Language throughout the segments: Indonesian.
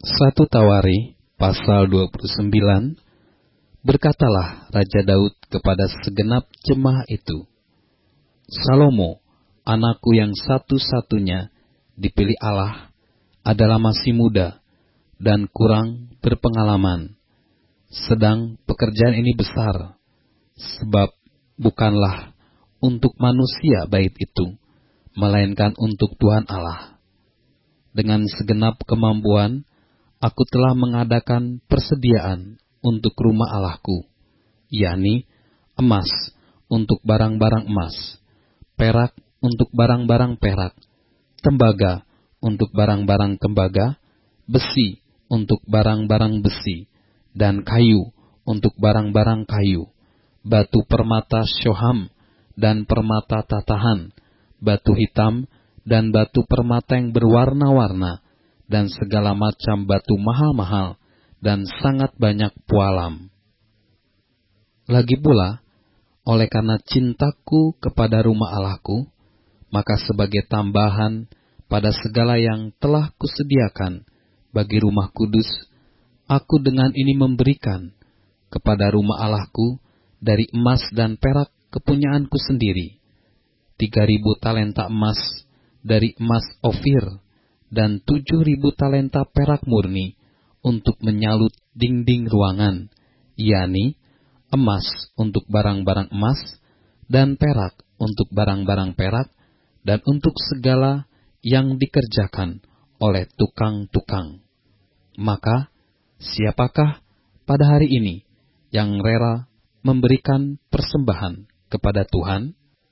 1 Tawari pasal 29. Berkatalah Raja Daud kepada segenap jemaah itu, Salomo, anakku yang satu-satunya dipilih Allah, adalah masih muda dan kurang berpengalaman. Sedang pekerjaan ini besar, sebab bukanlah untuk manusia bait itu, melainkan untuk Tuhan Allah. Dengan segenap kemampuan, aku telah mengadakan persediaan untuk rumah Allahku, yakni emas untuk barang-barang emas, perak untuk barang-barang perak, tembaga untuk barang-barang tembaga, besi untuk barang-barang besi, dan kayu untuk barang-barang kayu, batu permata syoham dan permata tatahan, batu hitam dan batu permata yang berwarna-warna, dan segala macam batu mahal-mahal, dan sangat banyak pualam. Lagi pula, oleh karena cintaku kepada rumah Allahku, maka sebagai tambahan pada segala yang telah kusediakan bagi rumah kudus, aku dengan ini memberikan kepada rumah Allahku dari emas dan perak kepunyaanku sendiri, 3.000 talenta emas dari emas Ofir, dan 7.000 talenta perak murni untuk menyalut dinding ruangan, yakni emas untuk barang-barang emas, dan perak untuk barang-barang perak, dan untuk segala yang dikerjakan oleh tukang-tukang. Maka, siapakah pada hari ini yang rela memberikan persembahan kepada Tuhan?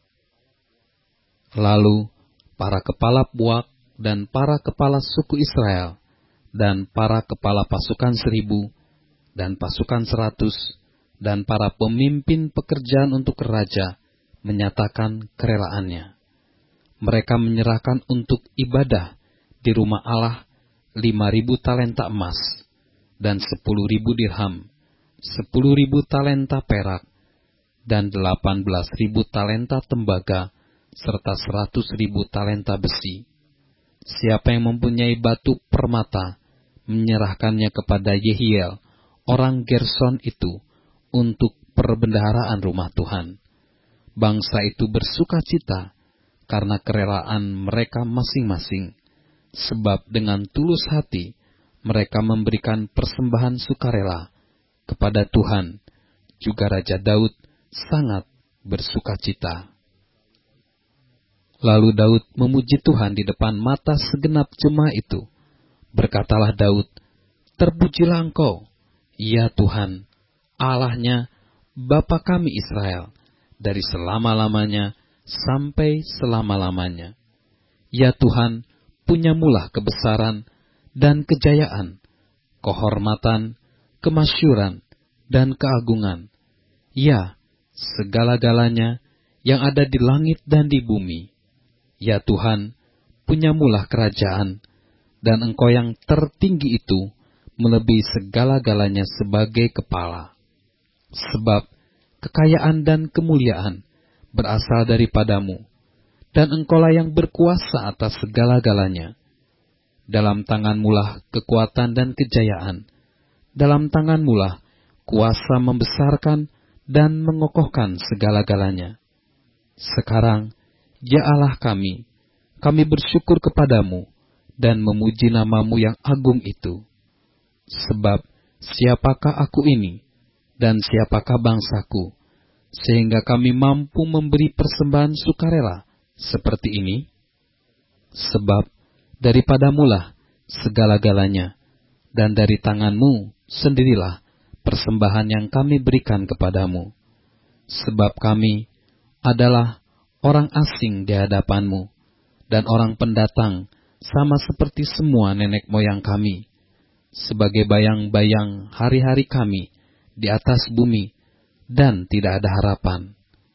Lalu, para kepala puak dan para kepala suku Israel, dan para kepala pasukan 1.000, dan pasukan 100, dan para pemimpin pekerjaan untuk raja, menyatakan kerelaannya. Mereka menyerahkan untuk ibadah di rumah Allah 5.000 talenta emas, dan 10.000 dirham, 10.000 talenta perak, dan 18.000 talenta tembaga, serta 100.000 talenta besi. Siapa yang mempunyai batu permata, menyerahkannya kepada Yehiel, orang Gerson itu, untuk perbendaharaan rumah Tuhan. Bangsa itu bersuka cita karena kerelaan mereka masing-masing, sebab dengan tulus hati mereka memberikan persembahan sukarela kepada Tuhan. Juga Raja Daud sangat bersuka cita. Lalu Daud memuji Tuhan di depan mata segenap jemaah itu. Berkatalah Daud, "Terpujilah Engkau, ya Tuhan, Allahnya Bapa kami Israel, dari selama-lamanya sampai selama-lamanya. Ya Tuhan, punyamulah kebesaran dan kejayaan, kehormatan, kemasyuran, dan keagungan. Ya, segala-galanya yang ada di langit dan di bumi. Ya Tuhan, punyamulah kerajaan, dan Engkau yang tertinggi itu melebihi segala-galanya sebagai kepala. Sebab kekayaan dan kemuliaan berasal daripadamu, dan Engkaulah yang berkuasa atas segala-galanya. Dalam tanganmulah kekuatan dan kejayaan, dalam tanganmulah kuasa membesarkan dan mengokohkan segala-galanya. Sekarang, ya Allah kami bersyukur kepadamu dan memuji namamu yang agung itu. Sebab siapakah aku ini dan siapakah bangsaku, sehingga kami mampu memberi persembahan sukarela seperti ini? Sebab daripadamulah segala-galanya, dan dari tanganmu sendirilah persembahan yang kami berikan kepadamu. Sebab kami adalah orang asing di hadapanmu, dan orang pendatang sama seperti semua nenek moyang kami, sebagai bayang-bayang hari-hari kami di atas bumi, dan tidak ada harapan.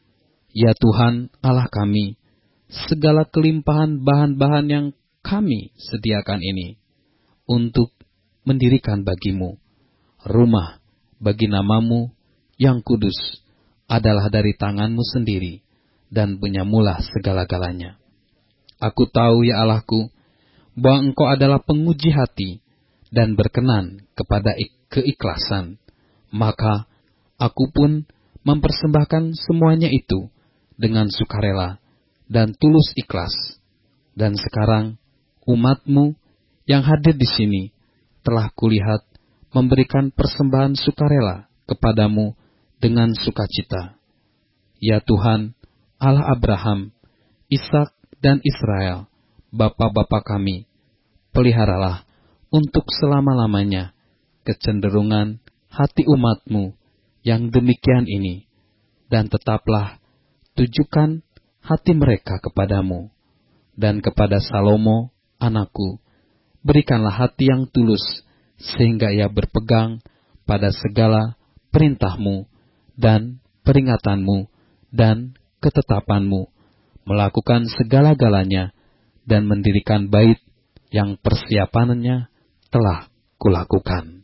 Ya Tuhan Allah kami, segala kelimpahan bahan-bahan yang kami sediakan ini, untuk mendirikan bagimu rumah bagi namamu yang kudus, adalah dari tanganmu sendiri, dan punyamulah segala-galanya. Aku tahu ya Allahku, bahwa Engkau adalah penguji hati, dan berkenan kepada keikhlasan, maka aku pun mempersembahkan semuanya itu dengan sukarela dan tulus ikhlas. Dan sekarang umatmu yang hadir di sini telah kulihat memberikan persembahan sukarela kepadamu dengan sukacita. Ya Tuhan, Allah Abraham, Ishak dan Israel, bapa-bapa kami, peliharalah untuk selama-lamanya kecenderungan hati umatmu yang demikian ini, dan tetaplah tujukan hati mereka kepadamu, dan kepada Salomo, anakku, berikanlah hati yang tulus, sehingga ia berpegang pada segala perintahmu dan peringatanmu dan ketetapanmu, melakukan segala-galanya, dan mendirikan bait yang persiapannya telah kulakukan.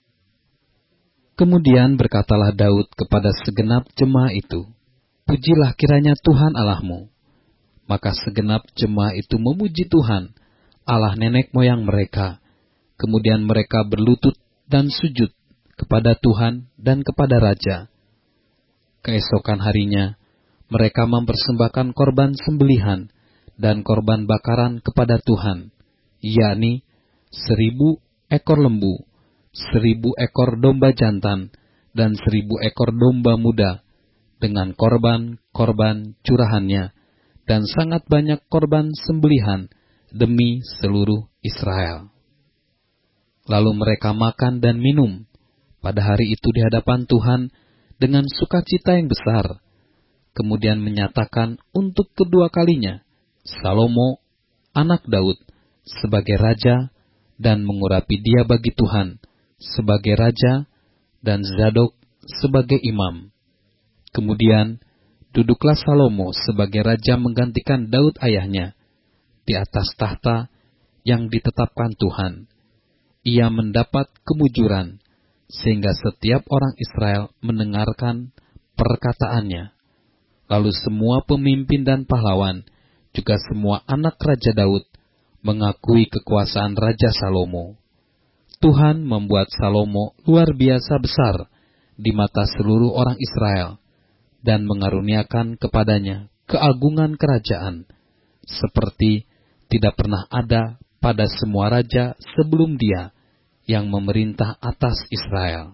Kemudian berkatalah Daud kepada segenap jemaah itu, pujilah kiranya Tuhan Allahmu. Maka segenap jemaah itu memuji Tuhan, Allah nenek moyang mereka. Kemudian mereka berlutut dan sujud kepada Tuhan dan kepada Raja. Keesokan harinya, mereka mempersembahkan korban sembelihan dan korban bakaran kepada Tuhan, yakni 1.000 ekor lembu, 1.000 ekor domba jantan, dan 1.000 ekor domba muda, dengan korban-korban curahannya, dan sangat banyak korban sembelihan demi seluruh Israel. Lalu mereka makan dan minum pada hari itu di hadapan Tuhan dengan sukacita yang besar. Kemudian menyatakan untuk kedua kalinya Salomo, anak Daud, sebagai raja, dan mengurapi dia bagi Tuhan sebagai raja, dan Zadok sebagai imam. Kemudian duduklah Salomo sebagai raja menggantikan Daud ayahnya di atas tahta yang ditetapkan Tuhan. Ia mendapat kemujuran, sehingga setiap orang Israel mendengarkan perkataannya. Lalu semua pemimpin dan pahlawan, juga semua anak Raja Daud, mengakui kekuasaan Raja Salomo. Tuhan membuat Salomo luar biasa besar di mata seluruh orang Israel, dan mengaruniakan kepadanya keagungan kerajaan, seperti tidak pernah ada pada semua raja sebelum dia yang memerintah atas Israel.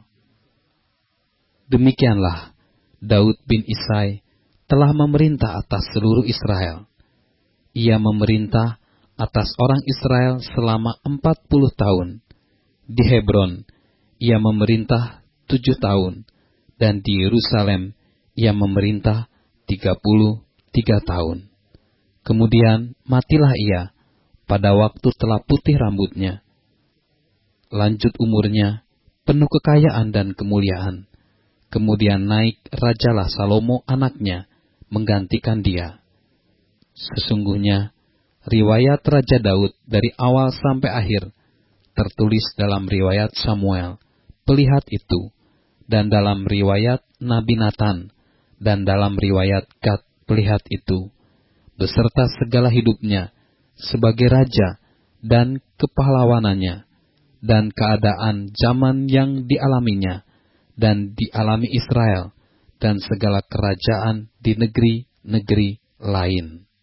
Demikianlah Daud bin Isai telah memerintah atas seluruh Israel. Ia memerintah atas orang Israel selama 40 tahun. Di Hebron, ia memerintah 7 tahun, dan di Yerusalem, ia memerintah 33 tahun. Kemudian matilah ia pada waktu telah putih rambutnya. Lanjut umurnya, penuh kekayaan dan kemuliaan. Kemudian naik rajalah Salomo anaknya, menggantikan dia. Sesungguhnya, riwayat Raja Daud dari awal sampai akhir tertulis dalam riwayat Samuel, pelihat itu, dan dalam riwayat Nabi Nathan, dan dalam riwayat Gad, pelihat itu, beserta segala hidupnya sebagai raja dan kepahlawanannya, dan keadaan zaman yang dialaminya, dan dialami Israel, dan segala kerajaan di negeri-negeri lain.